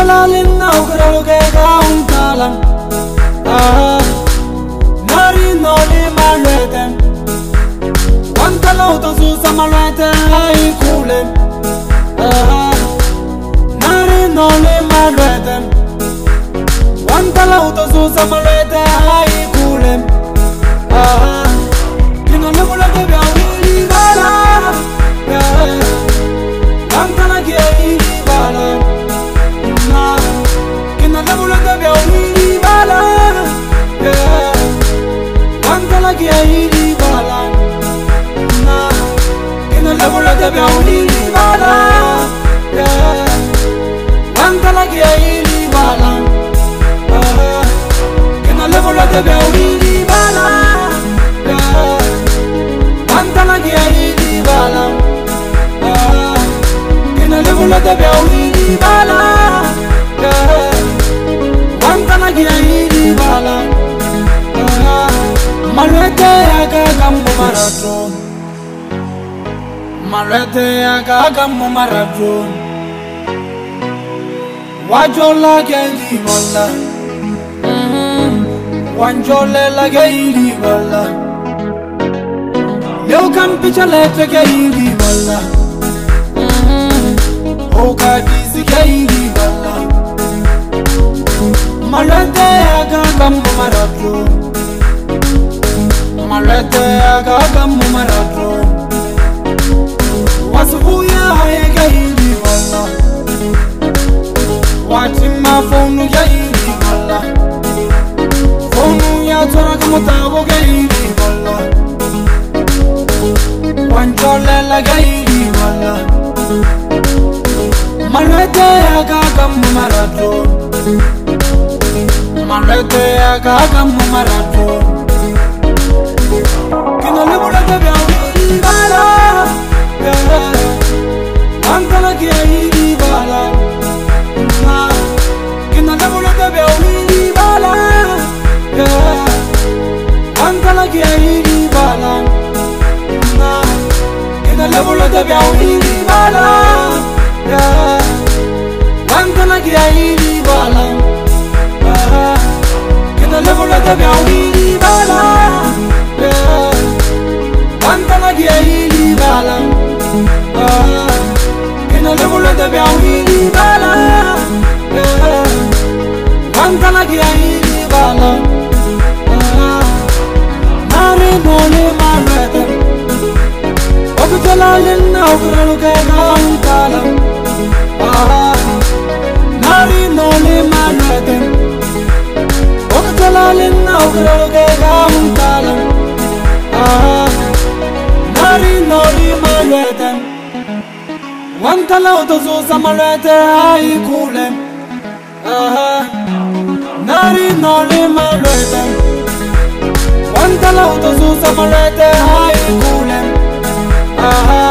Okujalalin na ukuraluke kauntalan. Nari noli malwete. Wantala utosusa malwete hai kule. Nari noli malwete. Wantala utosusa malwete hai kule. Kino lebula kebya wili bala. Wantala kia wili bala. Kino lebula kebya wili bala. Wantala kia wili bala. Kino lebula kebya wili bala. Wantala kia wili bala. Kino lebula kebya wili bala. Wantala kia wili bala. Kino lebula kebya wili bala. Wantala kia wili bala. Malwete yakagambo marathon. Malwete yakagambo marathon. Wajola kendi wala. Wanjole la kendi wala. Leo kampicha lete kendi wala. Oka dizi kendi wala. Malwete yakagambo marathon. Malwete yakagambo marathon. Wasubuya hayega hili wala. Watima fonu ya hili wala. Fonu ya tora kamotabo ya hili wala. Wanjole la ya hili wala. Malwete yakagambo marathon. Malwete yakagambo marathon. Kino lebula kebya wili bala. Wantala kia wili bala. Kino lebula kebya wili bala. Wantala kia wili bala. Kino lebula kebya wili bala. Wantala kia wili bala. Kino lebula kebya wili bala. Wantala kia wili bala. Kino lebula kebya wili bala. Wantala kia wili bala. Nari noli malwete. Okujalalin na ukuraluke kauntalan. Nari noli malwete. Okujalalin na ukuraluke kauntalan. Nari noli malwete. Wantala utosusa malwete hai kule. Nari noli malwete. Wantala utosusa malwete hai kule.